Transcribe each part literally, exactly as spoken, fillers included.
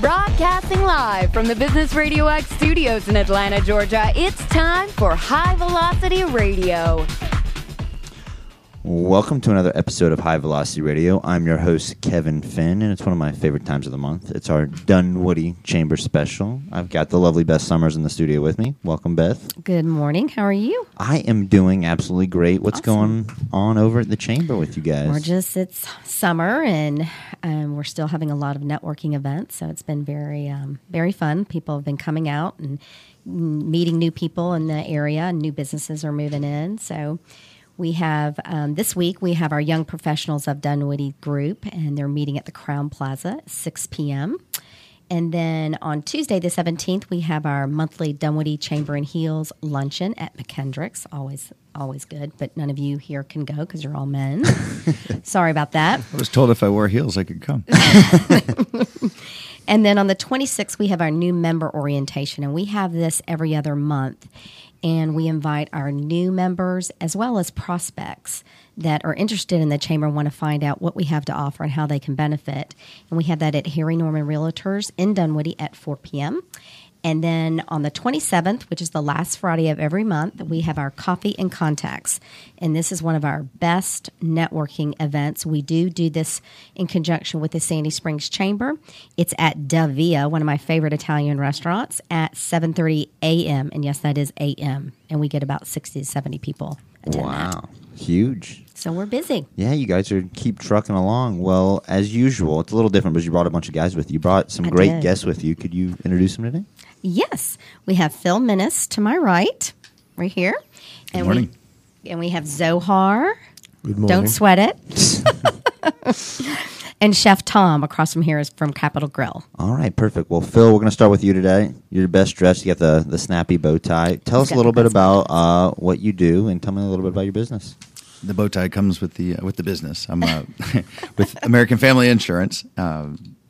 Broadcasting live from the Business Radio X studios in Atlanta, Georgia, it's time for High Velocity Radio. Welcome to another episode of High Velocity Radio. I'm your host, Kevin Finn, and it's one of my favorite times of the month. It's our Dunwoody Chamber Special. I've got the lovely Beth Summers in the studio with me. Welcome, Beth. Good morning. How are you? I am doing absolutely great. What's Awesome. going on over at the Chamber with you guys? We're just, it's summer, and um, we're still having a lot of networking events, so it's been very, um, very fun. People have been coming out and meeting new people in the area, and new businesses are moving in, so... We have, um, this week, we have our Young Professionals of Dunwoody group, and they're meeting at the Crown Plaza at six p.m. And then on Tuesday, the seventeenth, we have our monthly Dunwoody Chamber and Heels luncheon at McKendrick's. Always, always good, but none of you here can go because you're all men. Sorry about that. I was told if I wore heels, I could come. And then on the twenty-sixth, we have our new member orientation, and we have this every other month. And we invite our new members as well as prospects that are interested in the Chamber and want to find out what we have to offer and how they can benefit. And we have that at Harry Norman Realtors in Dunwoody at four p.m. And then on the twenty-seventh, which is the last Friday of every month, we have our Coffee and Contacts. And this is one of our best networking events. We do do this in conjunction with the Sandy Springs Chamber. It's at Da Via, one of my favorite Italian restaurants, at seven thirty a.m. And yes, that is a m. And we get about sixty to seventy people attend Wow. that. Huge. So we're busy. Yeah, you guys are keep trucking along. Well, as usual, it's a little different because you brought a bunch of guys with you. You brought some I great did. guests with you. Could you introduce them today? Yes, we have Phil Minnis to my right, right here. Good and morning. We, and we have Zohar. Good morning. Don't sweat it. And Chef Tom across from here is from Capitol Grill. All right, perfect. Well, Phil, we're going to start with you today. You're best dressed. You got the, the snappy bow tie. Tell us a got little the bit best bow about uh, what you do, and tell me a little bit about your business. The bow tie comes with the uh, with the business. I'm uh, with American Family Insurance. Uh,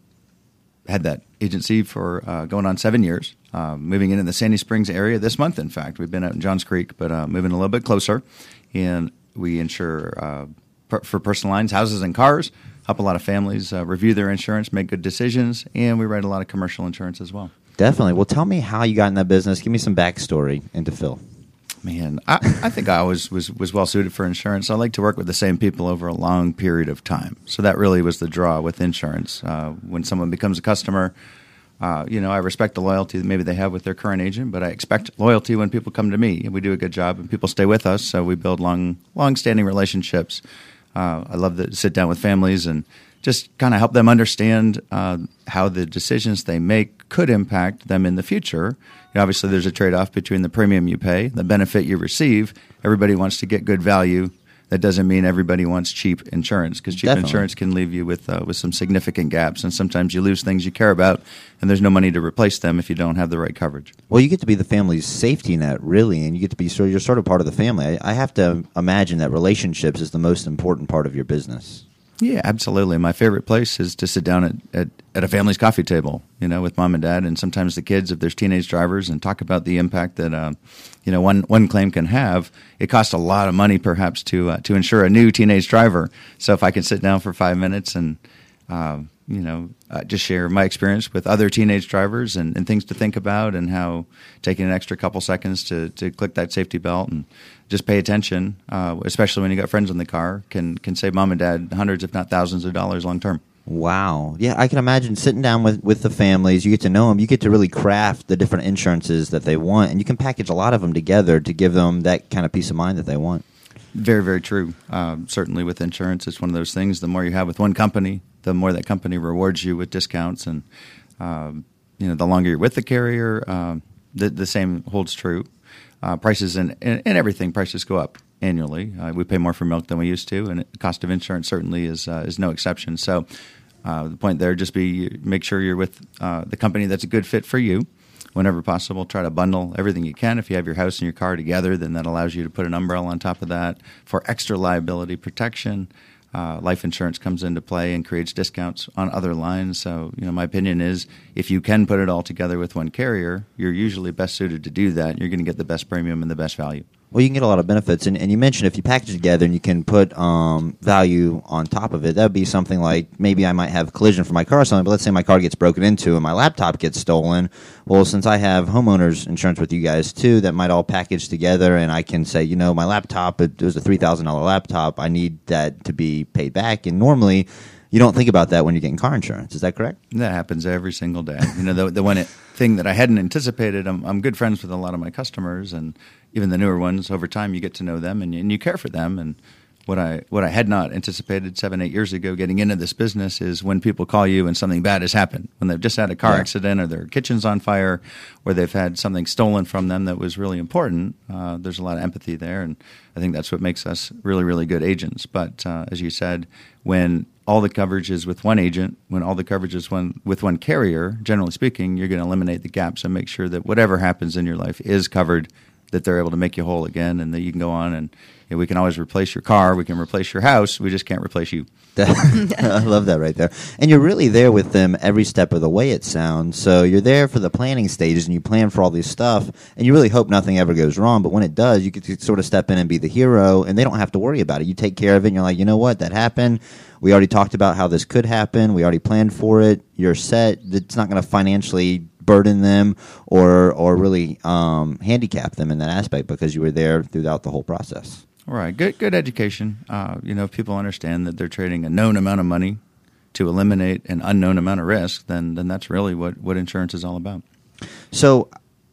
had that agency for uh, going on seven years. Uh, moving into the Sandy Springs area this month. In fact, we've been out in Johns Creek, but uh, moving a little bit closer. And we insure uh, per- for personal lines, houses and cars. Help a lot of families uh, review their insurance, make good decisions, and we write a lot of commercial insurance as well. Definitely. Well, tell me how you got in that business. Give me some backstory into Phil. Man, I, I think I always was, was well suited for insurance. I like to work with the same people over a long period of time. So that really was the draw with insurance. Uh, when someone becomes a customer, uh, you know, I respect the loyalty that maybe they have with their current agent, but I expect loyalty when people come to me. And we do a good job, and people stay with us, so we build long, long-standing relationships. Uh, I love to sit down with families and just kind of help them understand uh, how the decisions they make could impact them in the future. You know, obviously, there's a trade-off between the premium you pay, the benefit you receive. Everybody wants to get good value. That doesn't mean everybody wants cheap insurance, because cheap Definitely. insurance can leave you with uh, with some significant gaps, and sometimes you lose things you care about, and there's no money to replace them if you don't have the right coverage. Well, you get to be the family's safety net, really, and you get to be sort. You're sort of part of the family. I, I have to imagine that relationships is the most important part of your business. Yeah, absolutely. My favorite place is to sit down at, at, at a family's coffee table, you know, with mom and dad, and sometimes the kids if there's teenage drivers, and talk about the impact that, uh, you know, one, one claim can have. It costs a lot of money, perhaps, to uh, to insure a new teenage driver. So if I can sit down for five minutes and, uh, you know, uh, just share my experience with other teenage drivers and, and things to think about, and how taking an extra couple seconds to, to click that safety belt and just pay attention, uh, especially when you got friends in the car, can can save mom and dad hundreds, if not thousands of dollars long term. Wow. Yeah, I can imagine sitting down with, with the families. You get to know them. You get to really craft the different insurances that they want, and you can package a lot of them together to give them that kind of peace of mind that they want. Very, very true. Um, certainly with insurance, it's one of those things. The more you have with one company, the more that company rewards you with discounts, and um, you know, the longer you're with the carrier, um, the, the same holds true. Uh, prices and, and, and everything, prices go up annually. Uh, we pay more for milk than we used to, and the cost of insurance certainly is uh, is no exception. So uh, the point there, just be make sure you're with uh, the company that's a good fit for you. Whenever possible, try to bundle everything you can. If you have your house and your car together, then that allows you to put an umbrella on top of that for extra liability protection. Uh, life insurance comes into play and creates discounts on other lines. So, you know, my opinion is if you can put it all together with one carrier, you're usually best suited to do that. You're going to get the best premium and the best value. Well, you can get a lot of benefits, and, and you mentioned if you package it together and you can put um, value on top of it, that would be something like maybe I might have collision for my car or something, but let's say my car gets broken into and my laptop gets stolen. Well, since I have homeowners insurance with you guys too, that might all package together, and I can say, you know, my laptop, it, it was a three thousand dollars laptop, I need that to be paid back, and normally you don't think about that when you're getting car insurance. Is that correct? That happens every single day. You know, the, the one it, thing that I hadn't anticipated, I'm, I'm good friends with a lot of my customers, and even the newer ones. Over time, you get to know them, and you, and you care for them. And what I what I had not anticipated seven, eight years ago getting into this business is when people call you and something bad has happened, when they've just had a car yeah. accident or their kitchen's on fire or they've had something stolen from them that was really important. Uh, there's a lot of empathy there, and I think that's what makes us really, really good agents. But uh, as you said, when all the coverage is with one agent, when all the coverage is one, with one carrier, generally speaking, you're going to eliminate the gaps and make sure that whatever happens in your life is covered, that they're able to make you whole again, and that you can go on and you know, we can always replace your car, we can replace your house, we just can't replace you. I love that right there. And you're really there with them every step of the way, it sounds. So you're there for the planning stages, and you plan for all this stuff, and you really hope nothing ever goes wrong. But when it does, you get to sort of step in and be the hero, and they don't have to worry about it. You take care of it, and you're like, you know what, that happened. We already talked about how this could happen. We already planned for it. You're set. It's not going to financially burden them or or really um, handicap them in that aspect because you were there throughout the whole process. All right. Good good education. Uh, you know, if people understand that they're trading a known amount of money to eliminate an unknown amount of risk, then then that's really what, what insurance is all about. So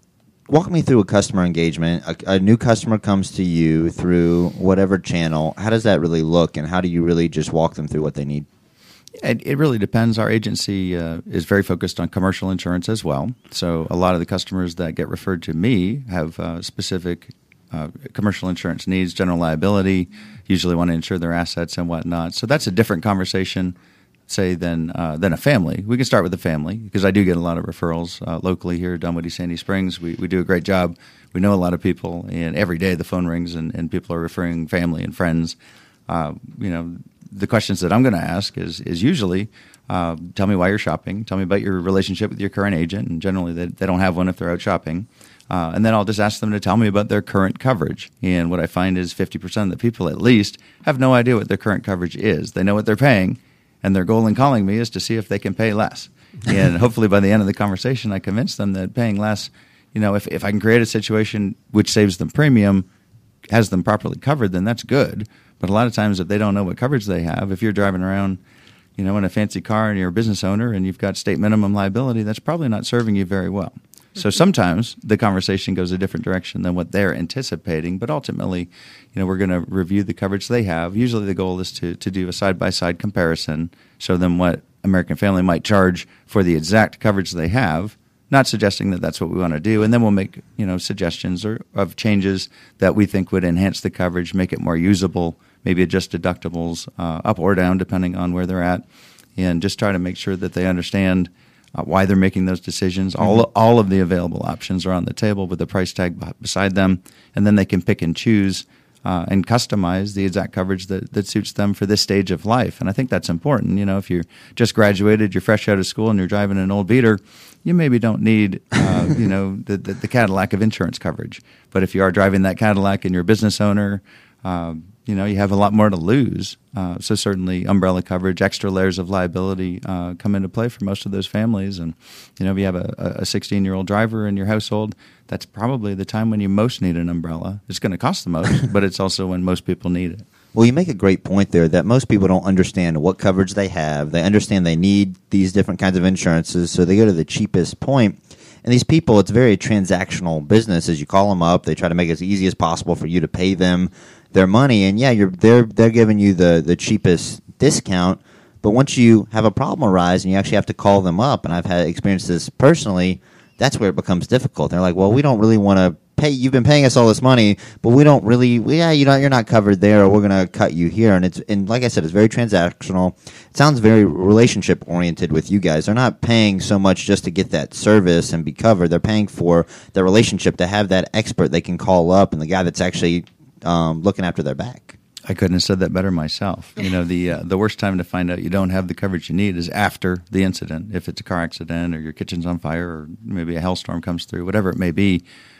walk me through a customer engagement. A, a new customer comes to you through whatever channel. How does that really look, and how do you really just walk them through what they need? It, it really depends. Our agency uh, is very focused on commercial insurance as well. So a lot of the customers that get referred to me have uh, specific uh, commercial insurance needs, general liability, usually want to insure their assets and whatnot. So that's a different conversation, say, than uh, than a family. We can start with the family because I do get a lot of referrals uh, locally here at Dunwoody, Sandy Springs. We, we do a great job. We know a lot of people, and every day the phone rings and, and people are referring family and friends. Uh, you know, the questions that I'm going to ask is is usually, uh, tell me why you're shopping, tell me about your relationship with your current agent, and generally they, they don't have one if they're out shopping. Uh, and then I'll just ask them to tell me about their current coverage. And what I find is fifty percent of the people at least have no idea what their current coverage is. They know what they're paying, and their goal in calling me is to see if they can pay less. And hopefully by the end of the conversation, I convince them that paying less, you know, if, if I can create a situation which saves them premium, has them properly covered, then that's good. But a lot of times if they don't know what coverage they have, if you're driving around, you know, in a fancy car and you're a business owner and you've got state minimum liability, that's probably not serving you very well. So sometimes the conversation goes a different direction than what they're anticipating, but ultimately, you know, we're going to review the coverage they have. Usually the goal is to, to do a side-by-side comparison, show them what American Family might charge for the exact coverage they have, not suggesting that that's what we want to do, and then we'll make, you know, suggestions or of changes that we think would enhance the coverage, make it more usable, maybe adjust deductibles uh, up or down depending on where they're at, and just try to make sure that they understand Uh, why they're making those decisions. Mm-hmm. All all of the available options are on the table with the price tag b- beside them, and then they can pick and choose uh, and customize the exact coverage that, that suits them for this stage of life. And I think that's important. You know, if you're just graduated, you're fresh out of school, and you're driving an old beater, you maybe don't need, uh, you know, the, the, the Cadillac of insurance coverage. But if you are driving that Cadillac and you're a business owner, uh, you know, you have a lot more to lose. Uh, so certainly umbrella coverage, extra layers of liability uh, come into play for most of those families. And, you know, if you have a, a sixteen-year-old driver in your household, that's probably the time when you most need an umbrella. It's going to cost the most, but it's also when most people need it. Well, you make a great point there that most people don't understand what coverage they have. They understand they need these different kinds of insurances, so they go to the cheapest point. And these people, it's very transactional business. As you call them up, they try to make it as easy as possible for you to pay them their money. And yeah, you're they're they're giving you the, the cheapest discount. But once you have a problem arise and you actually have to call them up, and I've had experienced this personally, that's where it becomes difficult. They're like, well, we don't really want to pay. You've been paying us all this money, but we don't really. Yeah, you know, you're not covered there, or we're going to cut you here. And it's and like I said, it's very transactional. It sounds very relationship oriented with you guys. They're not paying so much just to get that service and be covered. They're paying for the relationship, to have that expert they can call up, and the guy that's actually um, looking after their back. I couldn't have said that better myself. You know, the uh, the worst time to find out you don't have the coverage you need is after the incident. If it's a car accident or your kitchen's on fire or maybe a hailstorm comes through, whatever it may be,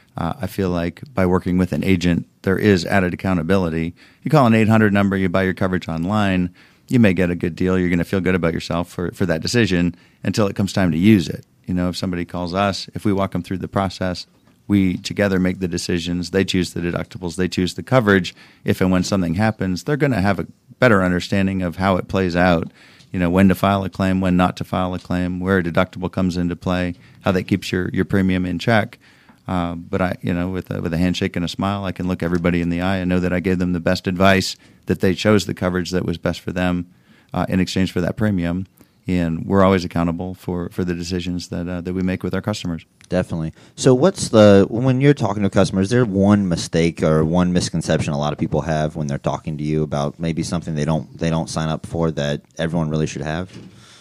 Uh, I feel like by working with an agent, there is added accountability. You call an eight hundred number, you buy your coverage online, you may get a good deal. You're going to feel good about yourself for, for that decision until it comes time to use it. You know, if somebody calls us, if we walk them through the process, we together make the decisions. They choose the deductibles. They choose the coverage. If and when something happens, they're going to have a better understanding of how it plays out. You know, when to file a claim, when not to file a claim, where a deductible comes into play, how that keeps your, your premium in check. Uh, but I, you know, with a, with a handshake and a smile, I can look everybody in the eye and know that I gave them the best advice, that they chose the coverage that was best for them uh, in exchange for that premium. And we're always accountable for, for the decisions that uh, that we make with our customers. Definitely. So what's the, when you're talking to customers, is there one mistake or one misconception a lot of people have when they're talking to you about maybe something they don't they don't sign up for that everyone really should have?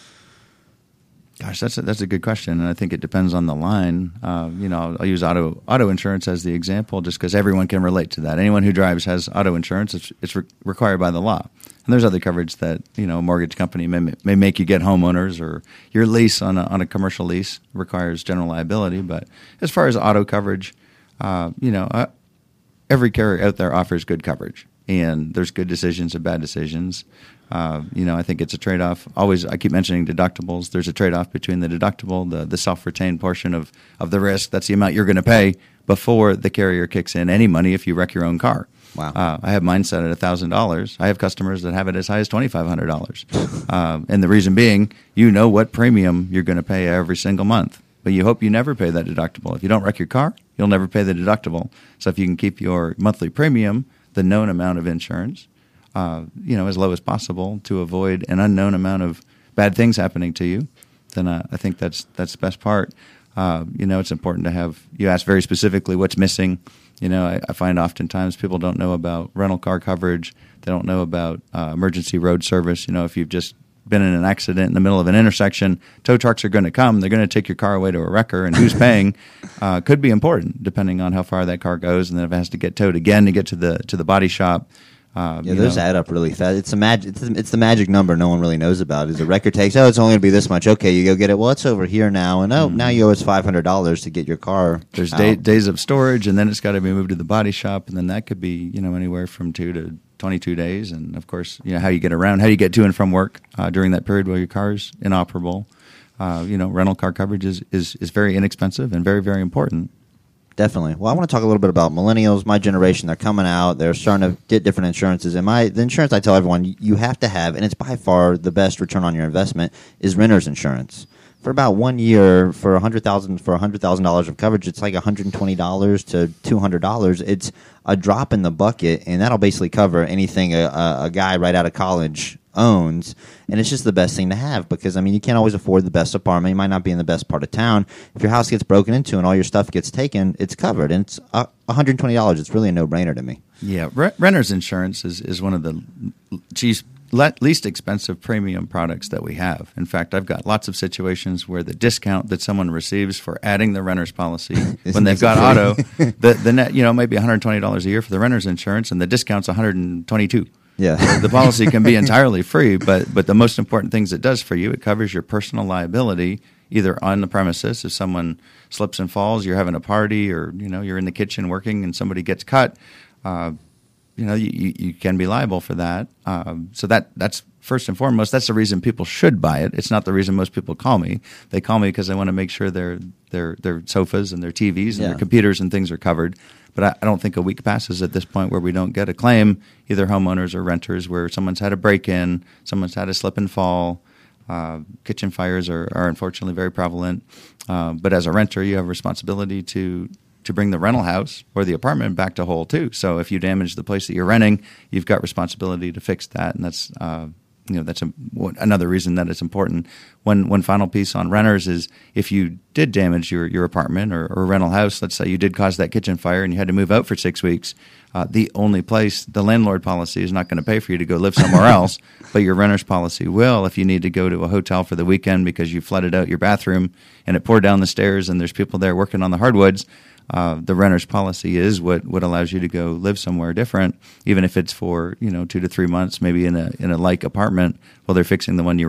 Gosh, that's a, that's a good question, and I think it depends on the line. Uh, you know, I'll, I'll use auto auto insurance as the example, just because everyone can relate to that. Anyone who drives has auto insurance; it's it's re- required by the law. And there's other coverage that, you know, a mortgage company may may make you get homeowners, or your lease on a on a commercial lease requires general liability. But as far as auto coverage, uh, you know, uh, every carrier out there offers good coverage, and there's good decisions and bad decisions. Uh, you know, I think it's a trade-off. Always, I keep mentioning deductibles. There's a trade-off between the deductible, the, the self-retained portion of, of the risk. That's the amount you're going to pay before the carrier kicks in any money if you wreck your own car. Wow. Uh, I have mine set at one thousand dollars. I have customers that have it as high as twenty-five hundred dollars. uh, and the reason being, you know what premium you're going to pay every single month. But you hope you never pay that deductible. If you don't wreck your car, you'll never pay the deductible. So if you can keep your monthly premium, the known amount of insurance, Uh, you know, as low as possible to avoid an unknown amount of bad things happening to you, then uh, I think that's that's the best part. Uh, you know, it's important to have, you ask very specifically what's missing. You know, I, I find oftentimes people don't know about rental car coverage. They don't know about uh, emergency road service. You know, if you've just been in an accident in the middle of an intersection, tow trucks are going to come. They're going to take your car away to a wrecker, and who's paying uh, could be important depending on how far that car goes, and then if it has to get towed again to get to the to the body shop. Uh, yeah, those know. add up really fast. It's a magic. It's, it's the magic number no one really knows about. Is the record takes? Oh, it's only going to be this much. Okay, you go get it. Well, it's over here now, and oh, mm. now you owe us five hundred dollars to get your car. There's day, days of storage, and then it's got to be moved to the body shop, and then that could be, you know, anywhere from two to twenty-two days. And of course, you know, how you get around, how you get to and from work uh, during that period while your car's inoperable. Uh, you know, rental car coverage is, is is very inexpensive and very very important. Definitely. Well, I want to talk a little bit about millennials, my generation. They're coming out. They're starting to get different insurances. And my the insurance I tell everyone you have to have, and it's by far the best return on your investment, is renter's insurance. For about one year, for a hundred thousand for a hundred thousand dollars of coverage, it's like one hundred and twenty dollars to two hundred dollars. It's a drop in the bucket, and that'll basically cover anything a, a, a guy right out of college owns, and it's just the best thing to have because, I mean, you can't always afford the best apartment. You might not be in the best part of town. If your house gets broken into and all your stuff gets taken, it's covered, and it's uh, one hundred twenty dollars. It's really a no-brainer to me. Yeah, re- renter's insurance is, is one of the cheap, least expensive premium products that we have. In fact, I've got lots of situations where the discount that someone receives for adding the renter's policy when they've got auto, the, the net, you know, might be one hundred twenty dollars a year for the renter's insurance, and the discount's one hundred twenty-two dollars. Yeah. The policy can be entirely free, but but the most important things it does for you, it covers your personal liability either on the premises. If someone slips and falls, you're having a party, or you know you're in the kitchen working and somebody gets cut, uh, you know you, you can be liable for that. Um, so that that's first and foremost. That's the reason people should buy it. It's not the reason most people call me. They call me because they want to make sure their their their sofas and their T Vs and yeah. their computers and things are covered. But I, I don't think a week passes at this point where we don't get a claim, either homeowners or renters, where someone's had a break-in, someone's had a slip and fall. Uh, kitchen fires are, are unfortunately very prevalent. Uh, but as a renter, you have a responsibility to to bring the rental house or the apartment back to whole too. So if you damage the place that you're renting, you've got responsibility to fix that, and that's uh, you know that's a, another reason that it's important. One one final piece on renters is if you did damage your, your apartment or, or rental house, let's say you did cause that kitchen fire and you had to move out for six weeks, uh, the only place, the landlord policy is not going to pay for you to go live somewhere else, but your renter's policy will if you need to go to a hotel for the weekend because you flooded out your bathroom and it poured down the stairs and there's people there working on the hardwoods. Uh, the renter's policy is what, what allows you to go live somewhere different, even if it's for you know two to three months, maybe in a in a like apartment while they're fixing the one you were in.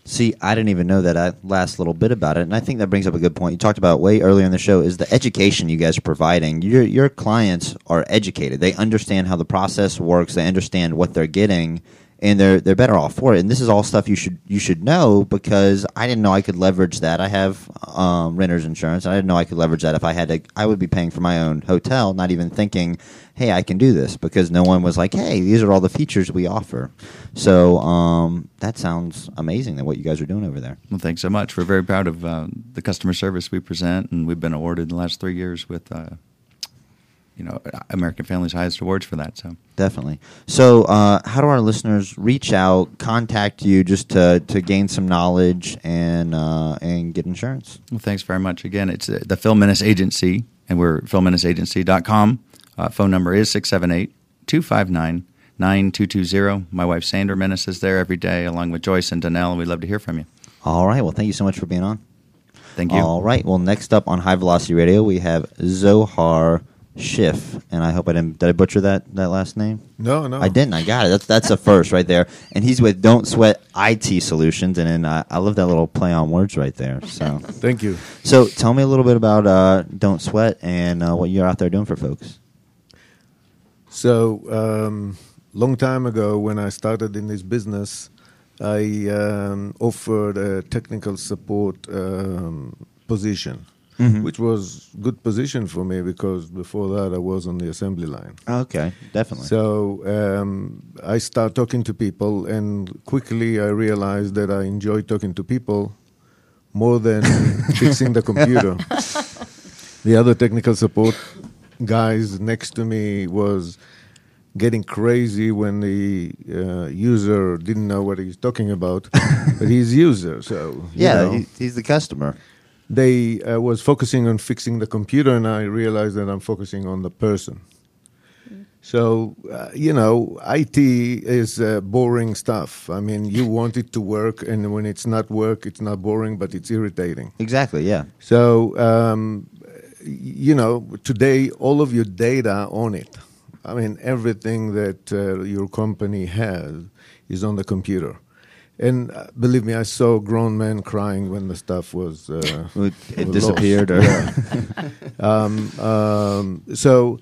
See, I didn't even know that I, last little bit about it, and I think that brings up a good point. You talked about way earlier in the show is the education you guys are providing. Your your clients are educated; they understand how the process works. They understand what they're getting, and they're they're better off for it. And this is all stuff you should you should know, because I didn't know I could leverage that. I have um, renter's insurance. And I didn't know I could leverage that if I had to. I would be paying for my own hotel, not even thinking, hey, I can do this, because no one was like, hey, these are all the features we offer. So um, that sounds amazing, that what you guys are doing over there. Well, thanks so much. We're very proud of uh, the customer service we present, and we've been awarded in the last three years with, uh, you know, American Family's highest awards for that. So definitely. So uh, how do our listeners reach out, contact you, just to, to gain some knowledge and uh, and get insurance? Well, thanks very much. Again, it's uh, the Phil Minnis Agency, and we're phil minnis agency dot com. Uh, phone number is six seven eight, two five nine, nine two two zero. My wife, Sandra Minnis, is there every day, along with Joyce and Donnell, and we'd love to hear from you. All right. Well, thank you so much for being on. Thank you. All right. Well, next up on High Velocity Radio, we have Zohar Schiff, and I hope I didn't did I butcher that, that last name? No, no. I didn't. I got it. That's that's a first right there. And he's with Don't Sweat I T Solutions, and then uh, I love that little play on words right there. So Thank you. So tell me a little bit about uh, Don't Sweat and uh, what you're out there doing for folks. So, um, long time ago, when I started in this business, I um, offered a technical support um, position, mm-hmm. which was good position for me, because before that I was on the assembly line. Okay, definitely. So um, I started talking to people, and quickly I realized that I enjoy talking to people more than fixing the computer. The other technical support guys next to me was getting crazy when the uh, user didn't know what he's talking about, but he's user, so yeah, know, he, he's the customer. They uh, was focusing on fixing the computer, and I realized that I'm focusing on the person. Mm. So uh, you know, I T is uh, boring stuff. I mean, you want it to work, and when it's not work, it's not boring, but it's irritating. Exactly. Yeah. So. Um, You know, today, all of your data on it. I mean, everything that uh, your company has is on the computer. And uh, believe me, I saw grown men crying when the stuff was uh, it, it disappeared. Or yeah. um, um, so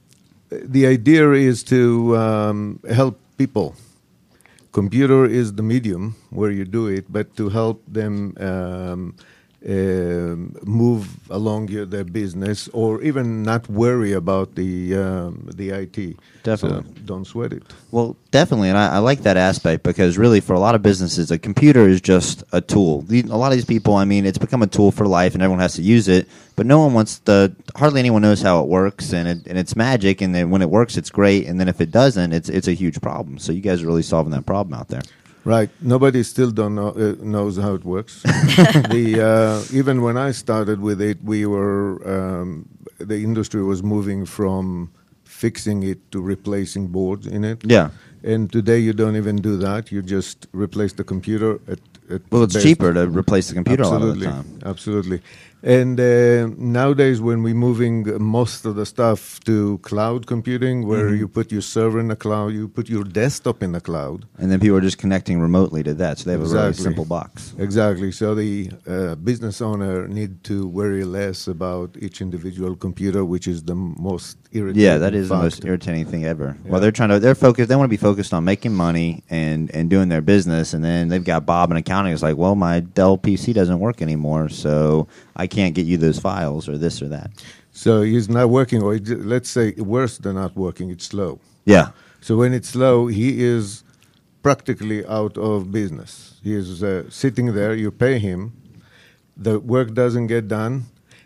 the idea is to um, help people. Computer is the medium where you do it, but to help them um, Uh, move along your, their business, or even not worry about the um, the I T. Definitely. So don't sweat it. Well, definitely, and I, I like that aspect, because really for a lot of businesses, a computer is just a tool. The, a lot of these people, I mean, it's become a tool for life, and everyone has to use it, but no one wants to, hardly anyone knows how it works, and, it, and it's magic, and then when it works, it's great, and then if it doesn't, it's it's a huge problem. So you guys are really solving that problem out there. Right. Nobody still don't know, uh, knows how it works. the uh, even when I started with it, we were um, the industry was moving from fixing it to replacing boards in it. Yeah. And today you don't even do that. You just replace the computer. At, at well, it's best. cheaper to replace the computer Absolutely. a lot of the time. Absolutely. And uh, nowadays, when we're moving most of the stuff to cloud computing, where mm-hmm. you put your server in the cloud, you put your desktop in the cloud. And then people are just connecting remotely to that, so they have exactly. a really simple box. Exactly. So the uh, business owner need to worry less about each individual computer, which is the most irritating Yeah, that is factor. the most irritating thing ever. Yeah. Well, they're trying to, they're focused, they want to be focused on making money and, and doing their business, and then they've got Bob in accounting. It's like, well, my Dell P C doesn't work anymore, so I can't get you those files or this or that. So he's not working, or let's say worse than not working, it's slow. Yeah. So when it's slow, he is practically out of business. He is uh, sitting there, you pay him, the work doesn't get done,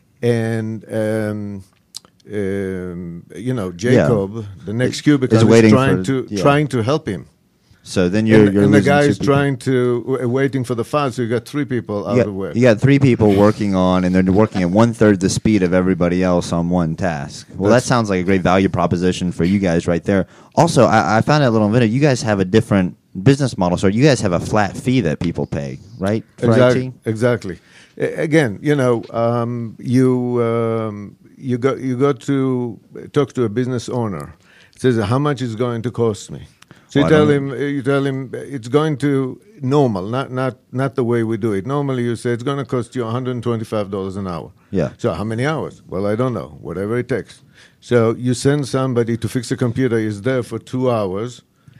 and um, um, you know, Jacob, yeah. the next cubicle, is, is waiting trying for, to yeah. trying to help him. So then you're, and, you're and the losing guy two is people. trying to w- waiting for the file. So you got three people out you got, of work. You got three people working on, and they're working at one third the speed of everybody else on one task. Well, That's, that sounds like a great value proposition for you guys right there. Also, I, I found out a little bit. You guys have a different business model, so you guys have a flat fee that people pay, right? For exactly. I T? Exactly. A- again, you know, um, you um, you go you go to talk to a business owner. It says, how much is going to cost me? So you Well, I tell don't- him, you tell him it's going to normal, not not not the way we do it. Normally, you say it's going to cost you one hundred twenty-five dollars an hour. Yeah. So how many hours? Well, I don't know. Whatever it takes. So you send somebody to fix a computer. Is there for two hours.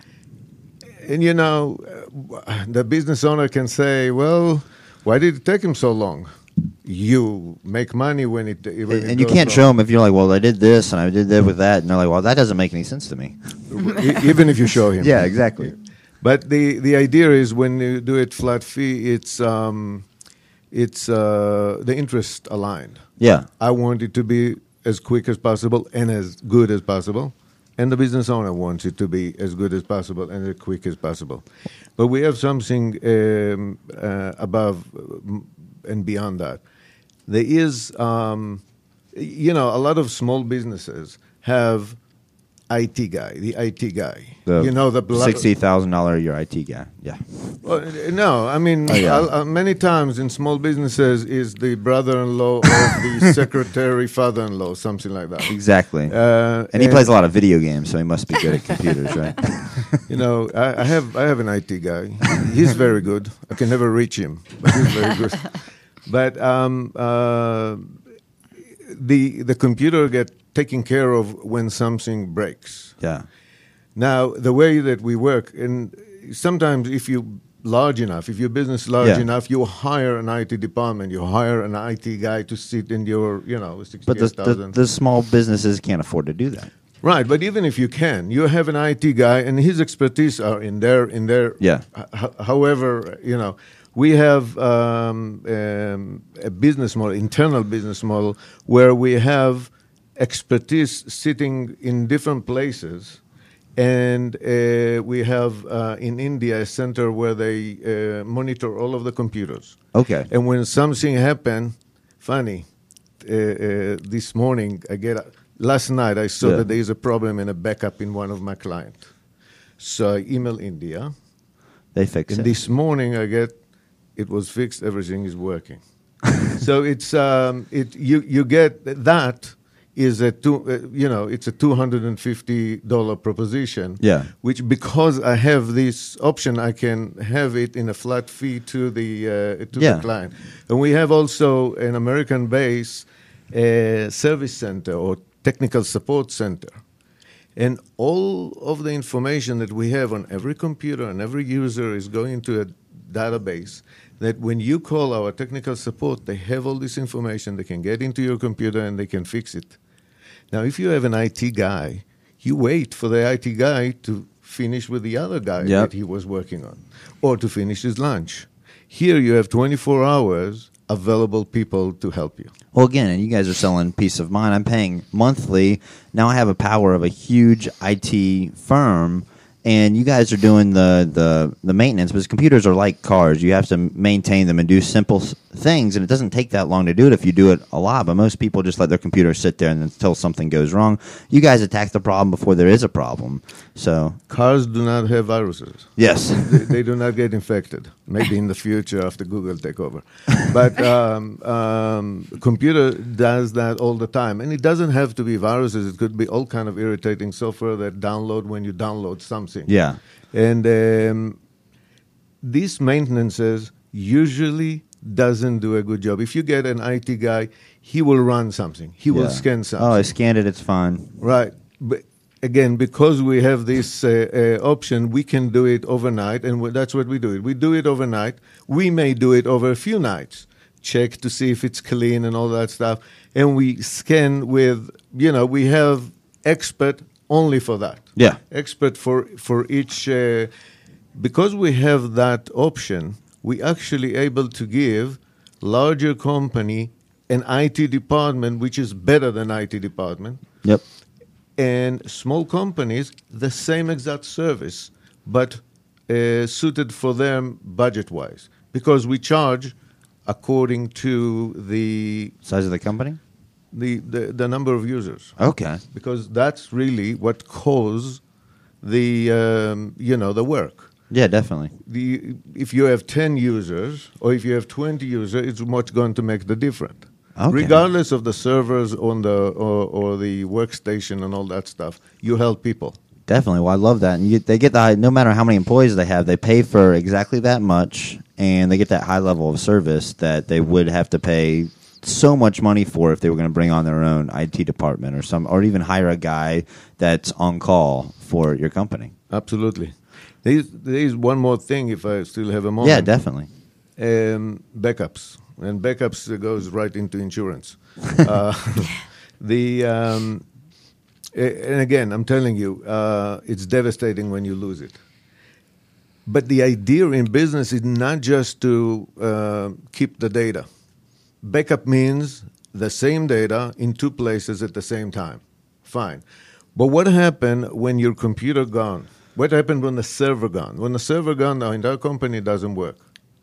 And you know, uh, the business owner can say, "Well, why did it take him so long?" You make money when it when it and you goes can't wrong. show them if you're like, well, I did this and I did that with that, and they're like, well, that doesn't make any sense to me. E- even if you show him. Yeah, exactly. But the, the idea is when you do it flat fee, it's um, it's uh, the interest aligned. Yeah, I want it to be as quick as possible and as good as possible, and the business owner wants it to be as good as possible and as quick as possible. But we have something um, uh, above um, and beyond that. There is, um, you know, a lot of small businesses have I T guy, the I T guy. the you know, the blo- sixty thousand dollar a year I T guy. Yeah, Well, no, I mean, Oh, yeah. uh, uh, many times in small businesses is the brother-in-law of the secretary, father-in-law, something like that. exactly. Uh, and he plays a lot of video games, so he must be good at computers, right? You know, I, I have I have an I T guy. He's very good. I can never reach him, but he's very good. But um, uh, the the computer get taken care of when something breaks. Yeah, Now, the way that we work, and sometimes if you large enough, if your business is large Yeah. enough, you hire an I T department, you hire an I T guy to sit in your, you know, but the, sixty-eight the thousand. the small businesses can't afford to do that. Right, but even if you can, you have an I T guy, and his expertise are in there, in there. Yeah. H- however, you know, we have um, um, a business model, internal business model, where we have expertise sitting in different places. And uh, we have uh, in India a center where they uh, monitor all of the computers. Okay. And when something happened, funny, uh, uh, this morning, I get a, last night I saw Yeah. that there is a problem and a backup in one of my clients. So I email India, They fix and it. this morning I get it was fixed, everything is working. So it's um, it you you get that is a two uh, you know it's a two hundred and fifty dollar proposition. Yeah. Which because I have this option, I can have it in a flat fee to the uh, to Yeah. the client, and we have also an American base uh, service center or technical support center. And all of the information that we have on every computer and every user is going to a database that when you call our technical support, they have all this information. They can get into your computer and they can fix it. Now, if you have an I T guy, you wait for the I T guy to finish with the other guy Yep. that he was working on or to finish his lunch. Here you have twenty-four hours available people to help you. Well, again, and you guys are selling peace of mind. I'm paying monthly. Now I have a power of a huge I T firm, and you guys are doing the, the, the maintenance, because computers are like cars. You have to maintain them and do simple s- things, and it doesn't take that long to do it if you do it a lot, but most people just let their computer sit there and until something goes wrong. You guys attack the problem before there is a problem. So, Cars do not have viruses. yes. they, they do not get infected. Maybe in the future after Google take over. But um, um, computer does that all the time. And it doesn't have to be viruses. It could be all kind of irritating software that download when you download something. Yeah. And um, these maintenances usually doesn't do a good job. If you get an I T guy, he will run something. He will Yeah. scan something. Oh, I scanned it. It's fine. Right. But again, because we have this uh, uh, option, we can do it overnight, and we- that's what we do. It. We do it overnight. We may do it over a few nights, check to see if it's clean and all that stuff, and we scan with, you know, we have expert only for that. Yeah. Expert for, for each, uh, because we have that option, we actually able to give larger company an I T department, which is better than I T department, Yep. and small companies the same exact service, but uh, suited for them budget-wise, because we charge according to the Size of the company? the, the, the number of users, Okay. because that's really what causes the um, you know the work. Yeah, definitely. The if you have ten users or if you have twenty users, it's what's going to make the difference. Okay. Regardless of the servers on the or, or the workstation and all that stuff, you help people. Definitely. Well, I love that. And you, they get the high, no matter how many employees they have, they pay for exactly that much, and they get that high level of service that they would have to pay so much money for if they were going to bring on their own I T department or some, or even hire a guy that's on call for your company. Absolutely. There's, there's one more thing, if I still have a moment. Yeah, definitely. Um, backups. And backups uh, goes right into insurance. uh, the um, and again, I'm telling you, uh, it's devastating when you lose it. But the idea in business is not just to uh, keep the data. Backup means the same data in two places at the same time. Fine. But what happened when your computer gone? What happened when the server gone? When the server gone, the entire company doesn't work.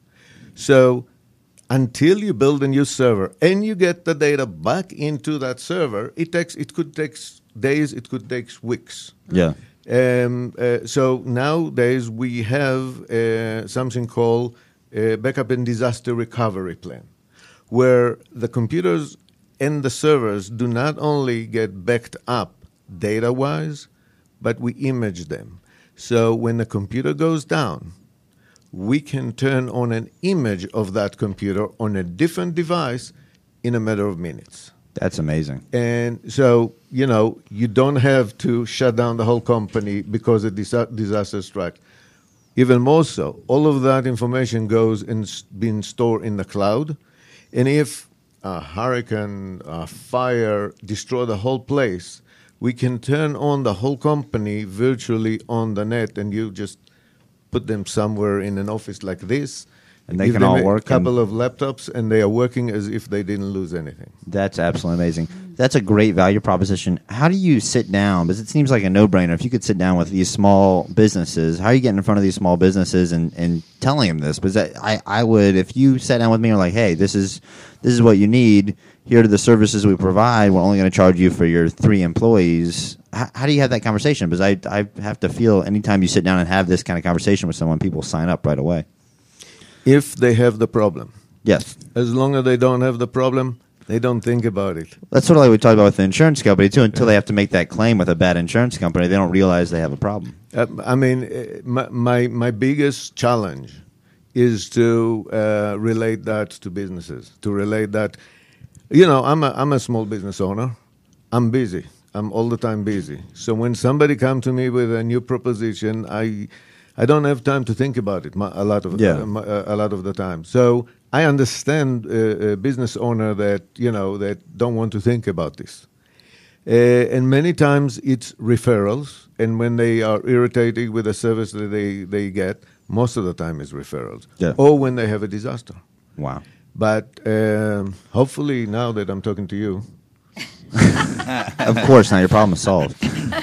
So until you build a new server and you get the data back into that server, it takes it could take days, it could take weeks. Yeah. Um, uh, so nowadays we have uh, something called a backup and disaster recovery plan, where the computers and the servers do not only get backed up data-wise, but we image them. So when the computer goes down, we can turn on an image of that computer on a different device in a matter of minutes. That's amazing. And so, you know, you don't have to shut down the whole company because a dis- disaster strikes. Even more so, all of that information goes and s- being stored in the cloud. And if a hurricane, a fire destroy the whole place, we can turn on the whole company virtually on the net, and you just put them somewhere in an office like this, and they give can them all a work. couple of laptops, and they are working as if they didn't lose anything. That's absolutely amazing. That's a great value proposition. How do you sit down? Because it seems like a no-brainer. If you could sit down with these small businesses, how are you getting in front of these small businesses and, and telling them this? Because I, I would, if you sat down with me and were like, hey, this is this is what you need. Here are the services we provide. We're only going to charge you for your three employees. How, how do you have that conversation? Because I, I have to feel anytime you sit down and have this kind of conversation with someone, people sign up right away. If they have the problem. Yes. As long as they don't have the problem, they don't think about it. That's sort of like we talked about with the insurance company, too. Until they have to make that claim with a bad insurance company, they don't realize they have a problem. Uh, I mean, uh, my, my my biggest challenge is to uh, relate that to businesses, to relate that. You know, I'm a, I'm a small business owner. I'm busy. I'm all the time busy. So when somebody comes to me with a new proposition, I I don't have time to think about it a lot of yeah. uh, a lot of the time. So I understand uh, a business owner that you know that don't want to think about this, uh, and many times it's referrals. And when they are irritated with the service that they, they get, most of the time it's referrals, yeah. or when they have a disaster. Wow. But um, hopefully now that I'm talking to you, of course, now your problem is solved.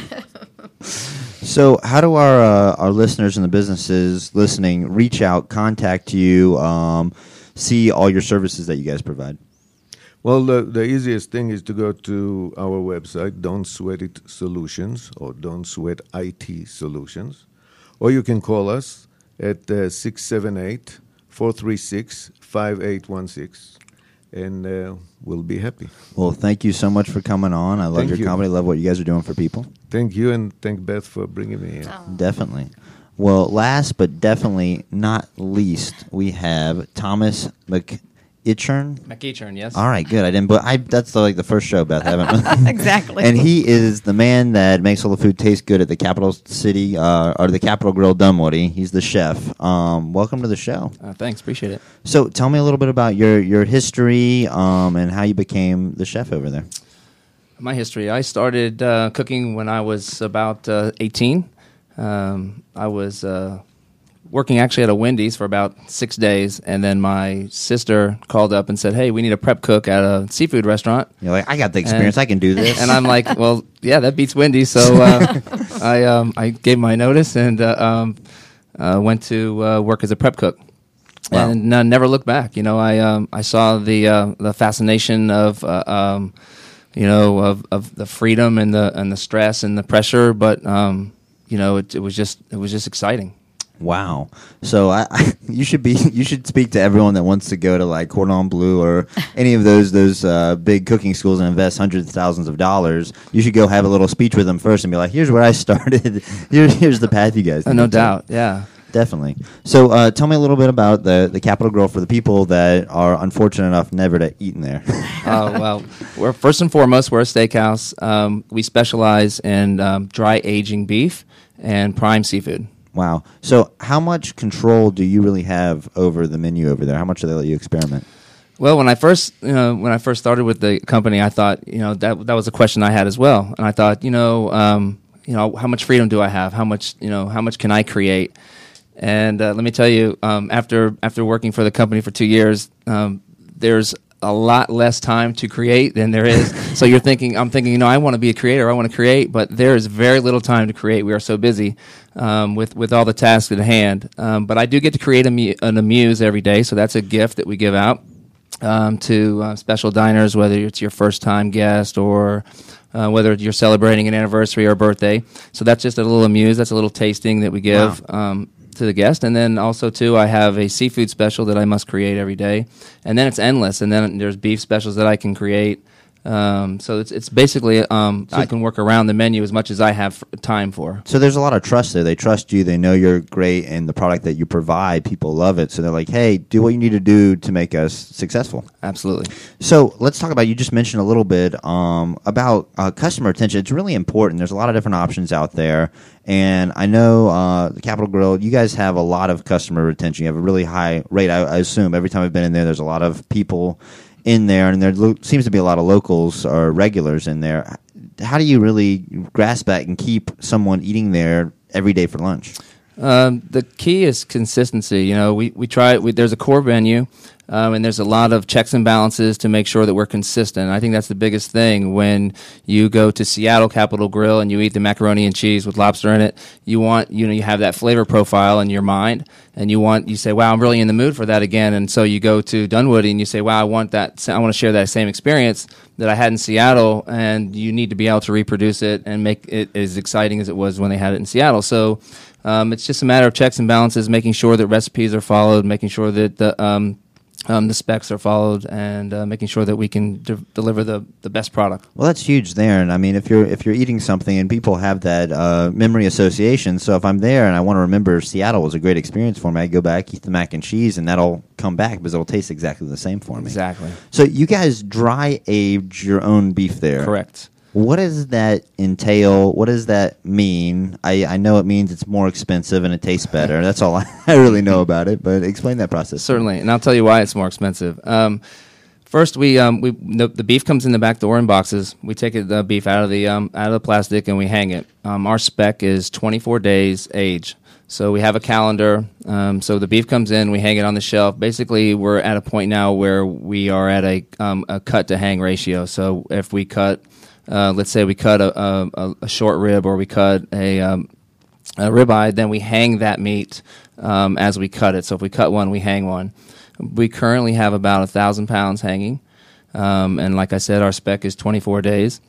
So, how do our uh, our listeners and the businesses listening reach out, contact you, um, see all your services that you guys provide? Well, the, the easiest thing is to go to our website, Don't Sweat It Solutions, or Don't Sweat I T Solutions, or you can call us at uh, six seven eight, four three six, five eight one six, and uh, we'll be happy. Well, thank you so much for coming on. I love Thank your you. company. Love what you guys are doing for people. Thank you, and thank Beth for bringing me in. Oh. Definitely. Well, last but definitely not least, we have Thomas McEachern. McEachern, yes. All right, good. I didn't. But I that's like the first show, Beth. Haven't. Exactly. And he is the man that makes all the food taste good at the Capital City uh, or the Capital Grill Dunwoody. He's the chef. Um, welcome to the show. Uh, thanks, appreciate it. So, tell me a little bit about your your history um, and how you became the chef over there. My history. I started uh, cooking when I was about uh, eighteen. Um, I was uh, working actually at a Wendy's for about six days, and then my sister called up and said, hey, we need a prep cook at a seafood restaurant. You're like, I got the experience. And- I can do this. And I'm like, well, yeah, that beats Wendy's. So uh, I um, I gave my notice and uh, um, uh, went to uh, work as a prep cook. Wow. And uh, never looked back. You know, I um, I saw the uh, the fascination of uh, um, you know of, of the freedom and the and the stress and the pressure, but um, you know, it, it was just it was just exciting. Wow. So I, I, you should be you should speak to everyone that wants to go to like Cordon Bleu or any of those those uh, big cooking schools and invest hundreds of thousands of dollars. You should go have a little speech with them first and be like, "Here's where I started. Here, here's the path you guys." Uh, no doubt. Yeah. Definitely. So uh, tell me a little bit about the the Capital Grill for the people that are unfortunate enough never to eat in there. Oh, well, we're first and foremost, we're a steakhouse. Um, we specialize in um, dry aging beef and prime seafood. Wow. So how much control do you really have over the menu over there? How much do they let you experiment? Well, when I first, you know, when I first started with the company, I thought, you know, that that was a question I had as well, and I thought, you know, um, you know, how much freedom do I have? How much, you know, how much can I create? And uh, let me tell you, um, after after working for the company for two years, um, there's a lot less time to create than there is. So you're thinking, I'm thinking, you know, I want to be a creator, I want to create, but there is very little time to create. We are so busy um, with with all the tasks at hand. Um, but I do get to create a mu- an amuse every day, so that's a gift that we give out um, to uh, special diners, whether it's your first time guest or uh, whether you're celebrating an anniversary or birthday. So that's just a little amuse. That's a little tasting that we give. Wow. Um, to the guest. And then also too, I have a seafood special that I must create every day, and then it's endless. And then there's beef specials that I can create. Um, so it's it's basically um, I can work around the menu as much as I have f- time for. So there's a lot of trust there. They trust you. They know you're great, and the product that you provide, people love it. So they're like, "Hey, do what you need to do to make us successful." Absolutely. So let's talk about. You just mentioned a little bit um, about uh, customer retention. It's really important. There's a lot of different options out there, and I know uh, the Capital Grill. You guys have a lot of customer retention. You have a really high rate. I, I assume every time I've been in there, there's a lot of people in there, and there lo- seems to be a lot of locals or regulars in there. How do you really grasp that and keep someone eating there every day for lunch? Um, the key is consistency. You know, we, we try, we, there's a core menu, um, and there's a lot of checks and balances to make sure that we're consistent. I think that's the biggest thing. When you go to Seattle Capital Grill and you eat the macaroni and cheese with lobster in it, you want, you know, you have that flavor profile in your mind, and you want, you say, wow, I'm really in the mood for that again. And so you go to Dunwoody and you say, wow, I want that, I want to share that same experience that I had in Seattle, and you need to be able to reproduce it and make it as exciting as it was when they had it in Seattle. So um, it's just a matter of checks and balances, making sure that recipes are followed, making sure that the um, um, the specs are followed, and uh, making sure that we can de- deliver the, the best product. Well, that's huge there. And I mean, if you're if you're eating something, and people have that uh, memory association. So if I'm there and I want to remember Seattle was a great experience for me, I go back, eat the mac and cheese, and that'll come back because it'll taste exactly the same for me. Exactly. So you guys dry age your own beef there. Correct. What does that entail? What does that mean? I, I know it means it's more expensive and it tastes better. That's all I, I really know about it, but explain that process. Certainly, and I'll tell you why it's more expensive. Um, first, we um, we the, the beef comes in the back door in boxes. We take it, the beef out of the um, out of the plastic and we hang it. Um, our spec is twenty-four days age. So we have a calendar. Um, so the beef comes in, we hang it on the shelf. Basically, we're at a point now where we are at a um, a cut to hang ratio. So if we cut Uh, let's say we cut a, a, a short rib or we cut a, um, a ribeye, then we hang that meat um, as we cut it. So if we cut one, we hang one. We currently have about one thousand pounds hanging. Um, and like I said, our spec is twenty-four days.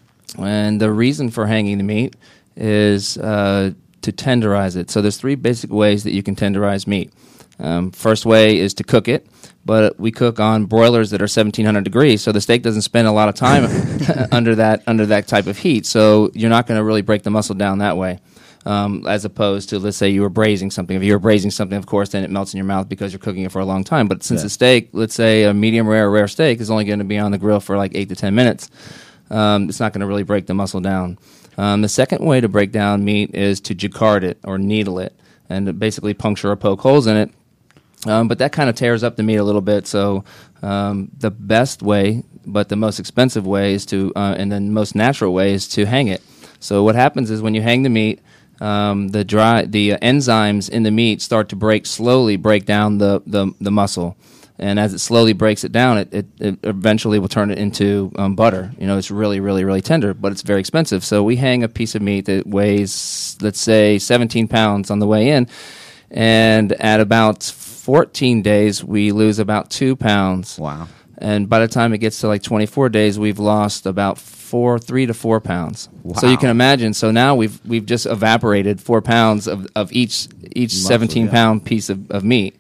And the reason for hanging the meat is uh, to tenderize it. So there's three basic ways that you can tenderize meat. Um, first way is to cook it, but we cook on broilers that are seventeen hundred degrees, so the steak doesn't spend a lot of time under that under that type of heat. So you're not going to really break the muscle down that way, um, as opposed to, let's say you were braising something. If you were braising something, of course, then it melts in your mouth because you're cooking it for a long time. But since Yeah. the steak, let's say a medium rare or rare steak, is only going to be on the grill for like eight to ten minutes, um, it's not going to really break the muscle down. Um, the second way to break down meat is to jacquard it or needle it, and to basically puncture or poke holes in it. Um, but that kind of tears up the meat a little bit. So um, the best way, but the most expensive way, is to, uh, and the most natural way, is to hang it. So what happens is when you hang the meat, um, the dry, the uh, enzymes in the meat start to break slowly, break down the, the, the muscle. And as it slowly breaks it down, it, it, it eventually will turn it into um, butter. You know, it's really, really, really tender, but it's very expensive. So we hang a piece of meat that weighs, let's say, seventeen pounds on the way in, and at about fourteen days, we lose about two pounds. Wow. And by the time it gets to like twenty-four days, we've lost about four, three to four pounds. Wow. So you can imagine. So now we've we've just evaporated four pounds of, of each each Muscle, seventeen yeah. pound piece of, of meat.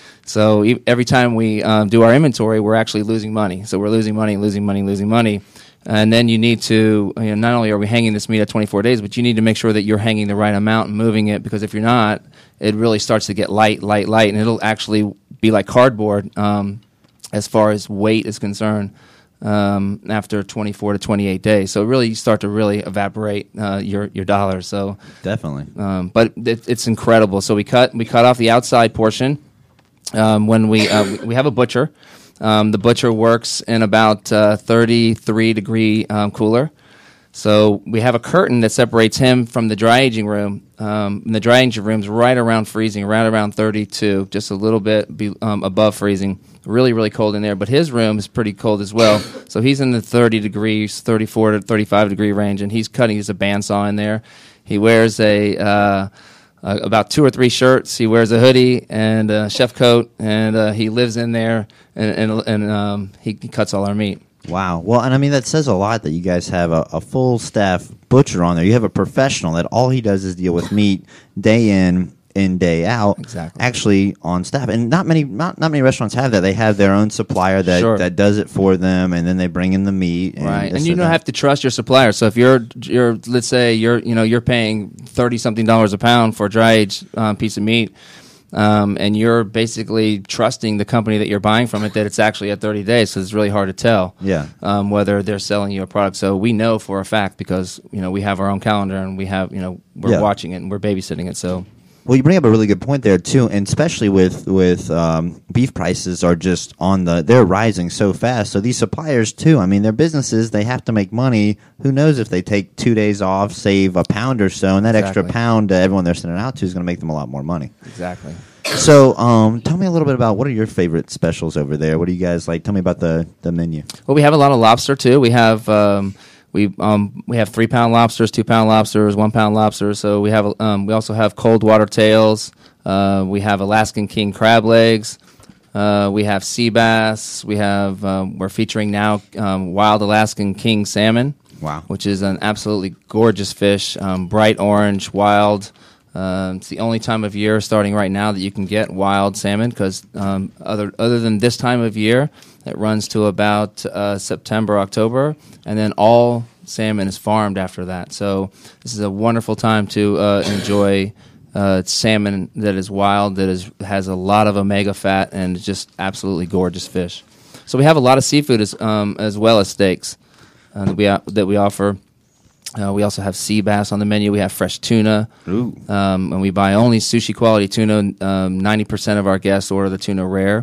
So e- every time we um, do our inventory, we're actually losing money. So we're losing money, losing money, losing money. And then you need to, you know, not only are we hanging this meat at twenty-four days, but you need to make sure that you're hanging the right amount and moving it, because if you're not, it really starts to get light, light, light, and it'll actually be like cardboard um, as far as weight is concerned um, after twenty-four to twenty-eight days. So really, you start to really evaporate uh, your your dollars. So Definitely. um, but it, it's incredible. So we cut we cut off the outside portion. Um, when we uh, we- we have a butcher. Um, the butcher works in about uh, thirty-three degree um, cooler. So we have a curtain that separates him from the dry aging room. Um, and the dry aging room's right around freezing, right around thirty-two, just a little bit be, um, above freezing. Really, really cold in there. But his room is pretty cold as well. So he's in the thirty degrees, thirty-four to thirty-five degree range, and he's cutting. He's a bandsaw in there. He wears a uh, uh, about two or three shirts. He wears a hoodie and a chef coat, and uh, he lives in there, and and, and um, he cuts all our meat. Wow. Well, and I mean, that says a lot that you guys have a, a full staff butcher on there. You have a professional that all he does is deal with meat day in and day out. Exactly. Actually on staff. And not many not, not many restaurants have that. They have their own supplier that, Sure. that does it for them, and then they bring in the meat. And Right, this and you and don't that. have to trust your supplier. So if you're, you're, let's say you're, you know, you're paying thirty something dollars a pound for a dry aged um, piece of meat, um, and you're basically trusting the company that you're buying from it that it's actually at thirty days. So it's really hard to tell, Yeah. um, whether they're selling you a product. So we know for a fact because you know we have our own calendar and we have, you know, we're Yeah. watching it and we're babysitting it. So. Well, you bring up a really good point there too, and especially with with um, beef prices are just on the they're rising so fast. So these suppliers too. I mean, their businesses they have to make money. Who knows if they take two days off, save a pound or so, and that extra Exactly. pound to everyone they're sending out to is going to make them a lot more money. Exactly. So, um, tell me a little bit about what are your favorite specials over there? What do you guys like? Tell me about the the menu. Well, we have a lot of lobster too. We have um, we um, we have three pound lobsters, two pound lobsters, one pound lobsters. So we have um, we also have cold water tails. Uh, we have Alaskan king crab legs. Uh, we have sea bass. We have um, we're featuring now um, wild Alaskan king salmon. Wow. Which is an absolutely gorgeous fish, um, bright orange, wild. Um, it's the only time of year, starting right now, that you can get wild salmon because um, other other than this time of year, it runs to about uh, September, October, and then all salmon is farmed after that. So this is a wonderful time to uh, enjoy uh, salmon that is wild, that is has a lot of omega fat, and is just absolutely gorgeous fish. So we have a lot of seafood as um, as well as steaks uh, that we uh, that we offer. Uh, we also have sea bass on the menu. We have fresh tuna. Ooh. Um, and we buy only sushi quality tuna. Um, ninety percent of our guests order the tuna rare.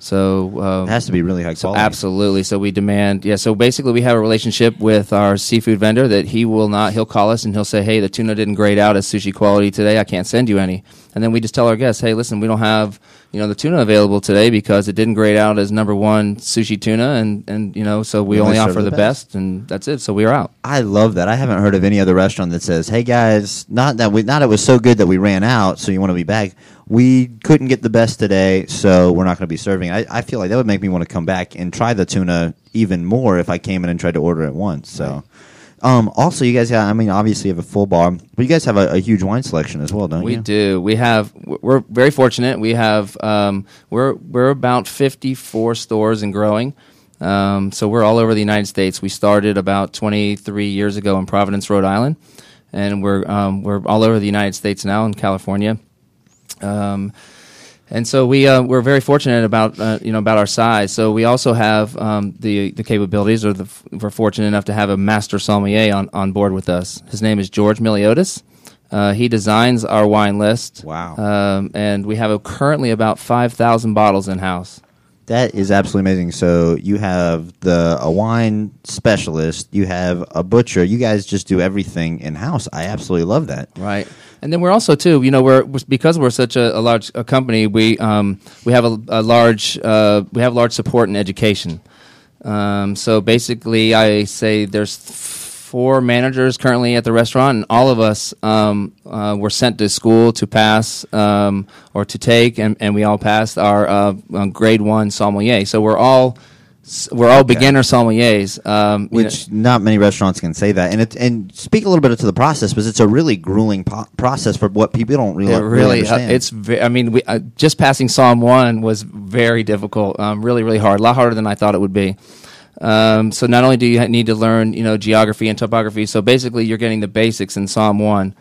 So um, It has to be really high so quality. absolutely. So we demand, yeah. So basically, we have a relationship with our seafood vendor that he will not. He'll call us and he'll say, "Hey, the tuna didn't grade out as sushi quality today. I can't send you any." And then we just tell our guests, "Hey, listen, we don't have you know the tuna available today because it didn't grade out as number one sushi tuna, and and you know so we We only only serve offer the the best. best, and that's it. So we are out." I love that. I haven't heard of any other restaurant that says, "Hey guys, not that we not it was so good that we ran out, so you want to be back. We couldn't get the best today, so we're not going to be serving." I, I feel like that would make me want to come back and try the tuna even more if I came in and tried to order it once. So, um, also you guys, have, I mean, obviously you have a full bar, but you guys have a, a huge wine selection as well, don't We you? do. We have. We're very fortunate. We have. Um, we're we're about fifty-four stores and growing. Um, so we're all over the United States. We started about twenty-three years ago in Providence, Rhode Island, and we're um, we're all over the United States now in California. Um, and so we uh, we're very fortunate about uh, you know about our size. So we also have um, the the capabilities, or the, we're fortunate enough to have a master sommelier on, on board with us. His name is George Miliotis. Uh, he designs our wine list. Wow. Um, and we have a, currently about five thousand bottles in house. That is absolutely amazing. So you have the a wine specialist, you have a butcher. You guys just do everything in house. I absolutely love that. Right, and then we're also too, you know, we're because we're such a, a large a company. We um, we have a, a large uh, we have large support in education. Um, so basically, I say there's four managers currently at the restaurant, and all of us um, uh, were sent to school to pass um, or to take, and, and we all passed our uh, uh, grade one sommelier. So we're all We're all Okay. beginner sommeliers. Um, you Which not many restaurants can say that, and it and speak a little bit to the process, because it's a really grueling po- process for what people don't really, It really really, uh, understand. it's. Ve- I mean, we uh, just passing Psalm one was very difficult. Um, really, really hard. A lot harder than I thought it would be. Um, so not only do you ha- need to learn, you know, geography and topography. So basically, you're getting the basics in Psalm one.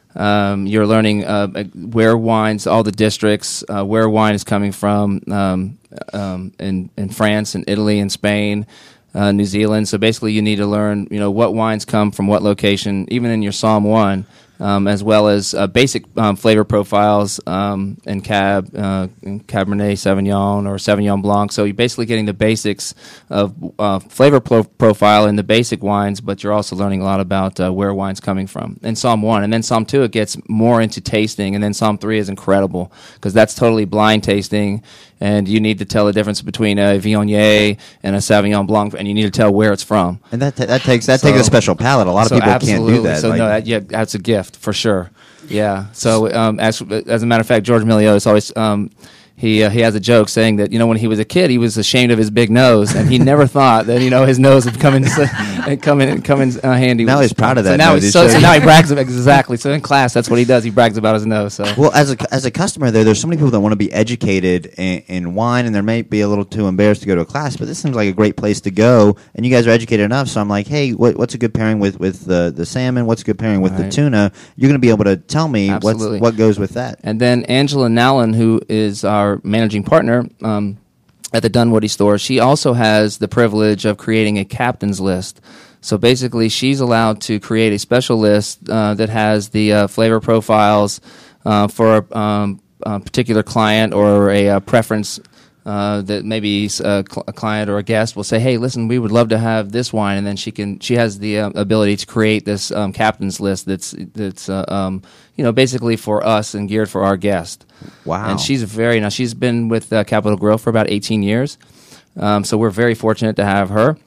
Um, you're learning uh, where wines, all the districts, uh, where wine is coming from um, um, in in France and Italy and Spain. Uh, New Zealand. So basically, you need to learn, you know, what wines come from what location, even in your Psalm one, um, as well as uh, basic um, flavor profiles um, in Cab, uh, in Cabernet Sauvignon or Sauvignon Blanc. So you're basically getting the basics of uh, flavor pro- profile in the basic wines, but you're also learning a lot about uh, where wine's coming from in Psalm one. And then Psalm two, it gets more into tasting, and then Psalm three is incredible because that's totally blind tasting. And you need to tell the difference between a Viognier and a Sauvignon Blanc, and you need to tell where it's from. and that ta- that takes that So- takes a special palate. A lot of So people absolutely. can't do that. So like- no, that, yeah, that's a gift for sure. Yeah. So um, as as a matter of fact, George Meliodas always um, he uh, he has a joke saying that, you know, when he was a kid, he was ashamed of his big nose, and he never thought that, you know, his nose would come in come in come in uh, handy. Now with- he's proud of so that Now nose. he's He so, so shows- now he brags about exactly. So in class, that's what he does. He brags about his nose. So. Well, as a as a customer there, there's so many people that want to be educated in, in wine, and they may be a little too embarrassed to go to a class. But this seems like a great place to go, and you guys are educated enough. So I'm like, hey, what, what's a good pairing with, with the, the salmon? What's a good pairing with the Right. tuna? You're going to be able to tell me what's, Absolutely. what goes with that. And then Angela Nallen, who is our managing partner um, at the Dunwoody store, she also has the privilege of creating a captain's list. So basically, she's allowed to create a special list uh, that has the uh, flavor profiles uh, for a, um, a particular client or a, uh preference. Uh, that maybe a, cl- a client or a guest will say, "Hey, listen, we would love to have this wine," and then she can. She has the uh, ability to create this um, captain's list that's that's uh, um, you know, basically for us and geared for our guest. Wow. And she's very now. She's been with uh, Capital Grille for about eighteen years, um, so we're very fortunate to have her.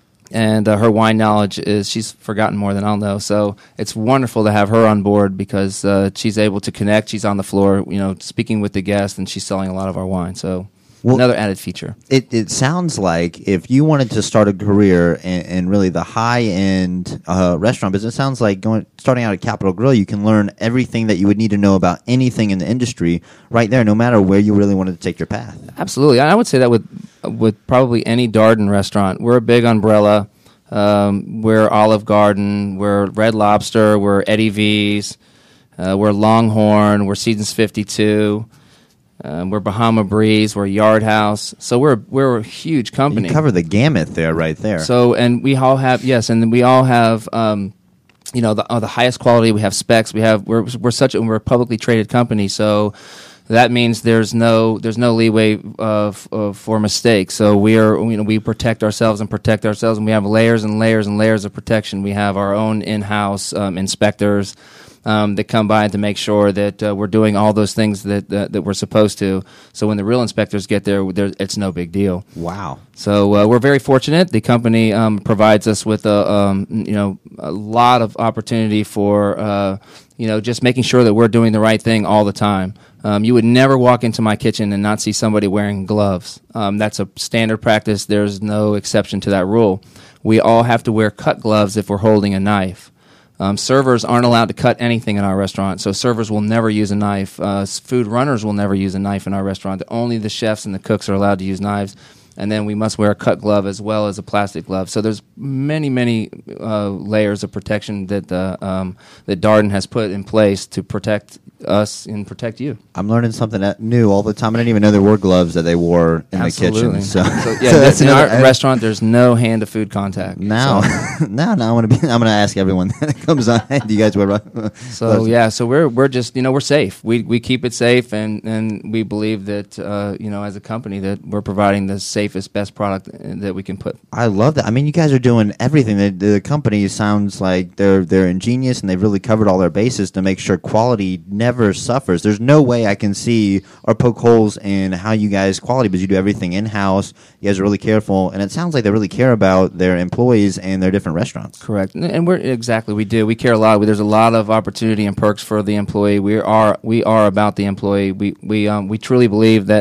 And uh, her wine knowledge is, she's forgotten more than I'll know. So it's wonderful to have her on board because uh, she's able to connect. She's on the floor, you know, speaking with the guest, and she's selling a lot of our wine. So Well, another added feature. It it sounds like if you wanted to start a career in, in really the high end uh, restaurant business, it sounds like going starting out at Capital Grille, you can learn everything that you would need to know about anything in the industry right there, no matter where you really wanted to take your path. Absolutely. I would say that with with probably any Darden restaurant. We're a big umbrella. Um, we're Olive Garden. We're Red Lobster. We're Eddie V's. Uh, we're Longhorn. We're Seasons fifty-two. Um, we're Bahama Breeze. We're Yard House. So we're we're a huge company. You cover the gamut there, right there. So, and we all have, yes, and we all have, um, you know, the, uh, the highest quality. We have specs. We have, we're we're such a, we're a publicly traded company. So that means there's no there's no leeway uh, f- uh, for mistakes. So we are, you know, we protect ourselves and protect ourselves, and we have layers and layers and layers of protection. We have our own in-house um, inspectors. Um, that come by to make sure that uh, we're doing all those things that, that that we're supposed to. So when the real inspectors get there, it's no big deal. Wow. So uh, we're very fortunate. The company um, provides us with a um, you know a lot of opportunity for uh, you know just making sure that we're doing the right thing all the time. Um, you would never walk into my kitchen and not see somebody wearing gloves. Um, that's a standard practice. There's no exception to that rule. We all have to wear cut gloves if we're holding a knife. Um, servers aren't allowed to cut anything in our restaurant, so servers will never use a knife. Uh, food runners will never use a knife in our restaurant. Only the chefs and the cooks are allowed to use knives. And then we must wear a cut glove as well as a plastic glove. So there's many, many uh, layers of protection that uh, um, that Darden has put in place to protect us and protect you. I'm learning something that new all the time. I didn't even know there were gloves that they wore in Absolutely. the kitchen. So, So, yeah, so that's in our another- restaurant, there's no hand-to-food contact. Now, So- now, now, I'm gonna be. I'm gonna ask everyone that comes on. Do you guys wear? uh, So gloves? yeah, so we're we're just you know we're safe. We we keep it safe, and, and we believe that uh, you know as a company that we're providing the safest, best product that we can put. I love that. I mean, you guys are doing everything. The, the company sounds like they're they're ingenious, and they've really covered all their bases to make sure quality never suffers. There's no way I can see or poke holes in how you guys quality, because you do everything in house. You guys are really careful, and it sounds like they really care about their employees and their different restaurants. Correct, and- and we're exactly we do. We care a lot. There's a lot of opportunity and perks for the employee. We are we are about the employee. We we um, we truly believe that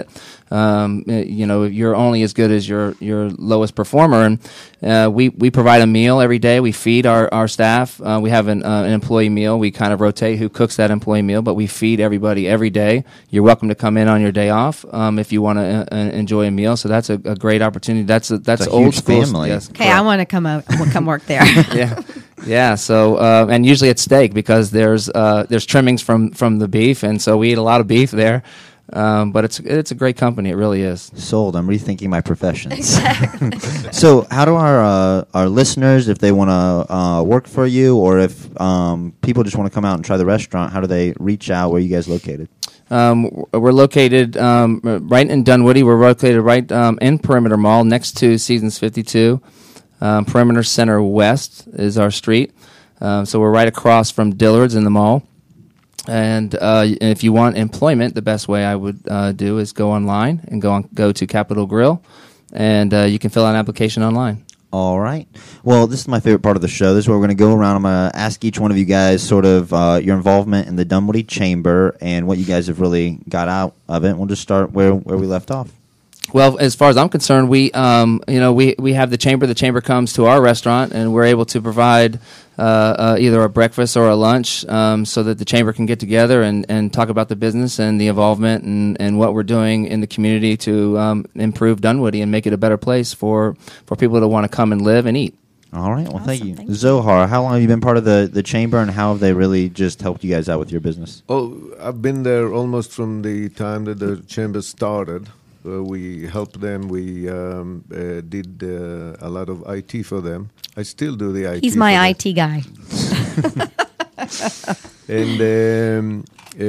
Um, you know, you're only as good as your, your lowest performer. And uh, we, we provide a meal every day. We feed our, our staff. Uh, we have an, uh, an employee meal. We kind of rotate who cooks that employee meal, but we feed everybody every day. You're welcome to come in on your day off um, if you want to uh, enjoy a meal. So that's a, a great opportunity. That's a, that's It's a old huge school. family. Yes, Okay, I want to come out, come work there. yeah, yeah. So uh, and usually it's steak because there's uh, there's trimmings from, from the beef, and so we eat a lot of beef there. Um, but it's it's a great company. It really is. Sold. I'm rethinking my professions. So, how do our uh, our listeners, if they want to uh, work for you, or if um, people just want to come out and try the restaurant, how do they reach out? Where are you guys located? Um, we're located um, right in Dunwoody. We're located right um, in Perimeter Mall, next to Seasons fifty-two. Um, Perimeter Center West is our street. Um, so we're right across from Dillard's in the mall. And uh, if you want employment, the best way I would uh, do is go online and go on, go to Capitol Grill, and uh, you can fill out an application online. All right. Well, this is my favorite part of the show. This is where we're going to go around. I'm going to ask each one of you guys sort of uh, your involvement in the Dunwoody Chamber and what you guys have really got out of it. We'll just start where, where we left off. Well, as far as I'm concerned, we um, you know we, we have the chamber. The chamber comes to our restaurant, and we're able to provide uh, uh, either a breakfast or a lunch, um, so that the chamber can get together and, and talk about the business and the involvement and, and what we're doing in the community to um, improve Dunwoody and make it a better place for, for people to want to come and live and eat. All right. Well, Awesome. thank you. Thank you. Zohar, how long have you been part of the, the chamber, and how have they really just helped you guys out with your business? Oh, I've been there almost from the time that the chamber started. Uh, we helped them. We um, uh, did uh, a lot of I T for them. I still do the I T. He's for my them. I T guy. And um,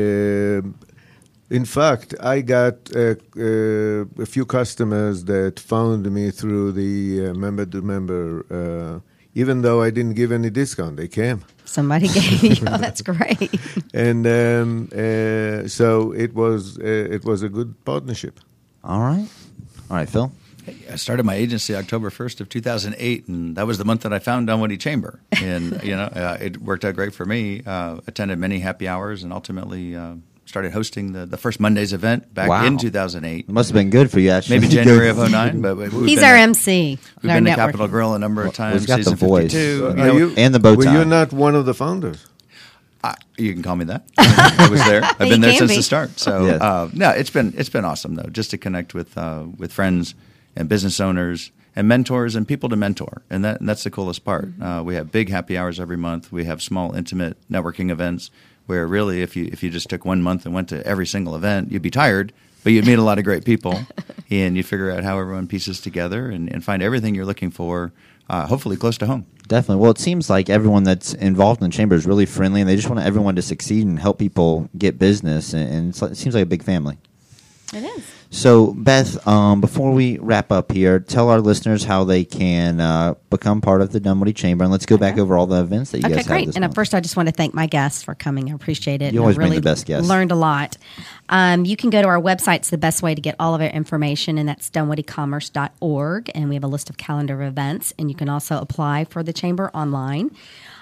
uh, in fact, I got uh, uh, a few customers that found me through the uh, member-to-member. Uh, even though I didn't give any discount, they came. Somebody gave you. Oh, that's great. And um, uh, so it was. Uh, it was a good partnership. All right. All right, Phil? I started my agency October first of two thousand eight, and that was the month that I found Dunwoody Chamber. And, you know, uh, it worked out great for me. Uh, attended many happy hours and ultimately uh, started hosting the, the first Monday's event back Wow. in two thousand eight. It must have been good for you, actually. Maybe January of oh nine. But we- we've He's been our to- M C. We've our been to networking. Capitol Grill a number of Well, times. he's got the Season voice. fifty-two. Uh, You are know, you, and the bow Were tie. you not one of the founders? I, you can call me that. I was there. I've You been there can since be. the start. So Yes. uh, no, it's been it's been awesome though, just to connect with uh, with friends and business owners and mentors and people to mentor, and that and that's the coolest part. Uh, we have big happy hours every month. We have small intimate networking events where really, if you if you just took one month and went to every single event, you'd be tired, but you'd meet a lot of great people, and you figure out how everyone pieces together and, and find everything you're looking for, uh, hopefully close to home. Definitely. Well, it seems like everyone that's involved in the chamber is really friendly, and they just want everyone to succeed and help people get business, and, and it's like, it seems like a big family. It is. So, Beth, um, before we wrap up here, tell our listeners how they can uh, become part of the Dunwoody Chamber, and let's go back Okay. over all the events that you Okay, guys have great. this And at month. first, I just want to thank my guests for coming. I appreciate it. You And always I bring really the best guests. Learned a lot. Um, you can go to our website. It's the best way to get all of our information, and that's dunwoody commerce dot org. And we have a list of calendar of events, and you can also apply for the chamber online.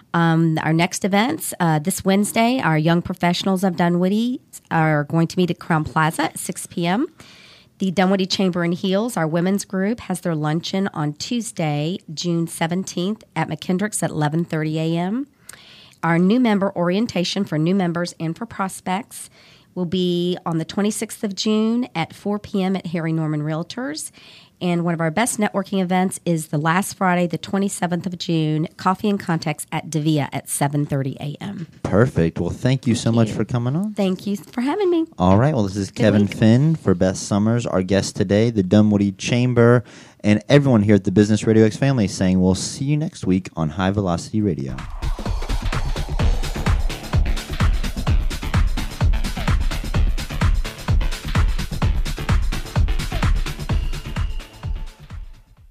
Um, our next events uh, this Wednesday, our young professionals of Dunwoody are going to meet at Crown Plaza at six p.m. The Dunwoody Chamber and Heels, our women's group, has their luncheon on Tuesday, June seventeenth at McKendrick's at eleven thirty a.m. Our new member orientation for new members and for prospects will be on the twenty-sixth of June at four p.m. at Harry Norman Realtors. And one of our best networking events is the last Friday, the twenty-seventh of June, Coffee and Context at Devia at seven thirty a.m. Perfect. Well, thank you so much you. for coming on. Thank you for having me. All right. Well, this is Kevin week. Finn for Beth Summers, our guest today, the Dunwoody Chamber, and everyone here at the Business Radio X family saying we'll see you next week on High Velocity Radio.